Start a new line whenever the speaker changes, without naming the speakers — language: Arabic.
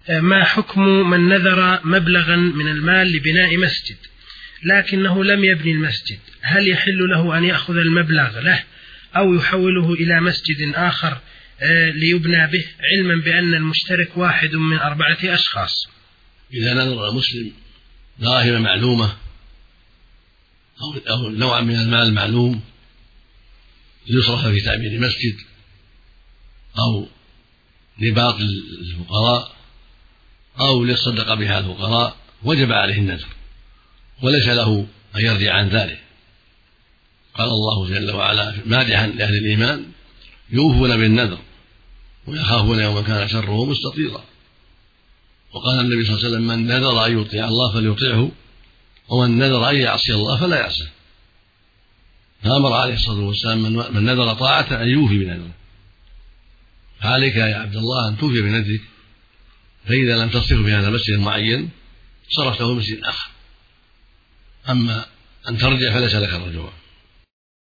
ما حكم من نذر مبلغا من المال لبناء مسجد لكنه لم يبني المسجد؟ هل يحل له أن يأخذ المبلغ له أو يحوله إلى مسجد آخر ليبنى به، علما بأن المشترك واحد من 4 أشخاص؟
إذا نذر المسلم دراهم معلومة أو نوعا من المال معلوم ليصرف في تعمير مسجد أو لباقي الفقراء أو ليصدق بها الفقراء، وجب عليه النذر وليس له أن يرجع عن ذلك. قال الله جل وعلا مادحا لأهل الإيمان: يوفون بالنذر ويخافون يوما كان شره مستطيرا. وقال النبي صلى الله عليه وسلم: من نذر أن يطيع الله فليطيعه، ومن نذر أن يعصي الله فلا يعصيه. فأمر عليه الصلاة والسلام من نذر طاعة أن يوفي بنذره. فعليك يا عبد الله أن توفي بنذرك، فإذا لم تصرف في هذا المسجد المعين صرفته مسجد آخر، أما أن ترجع فليس لك الرجوع.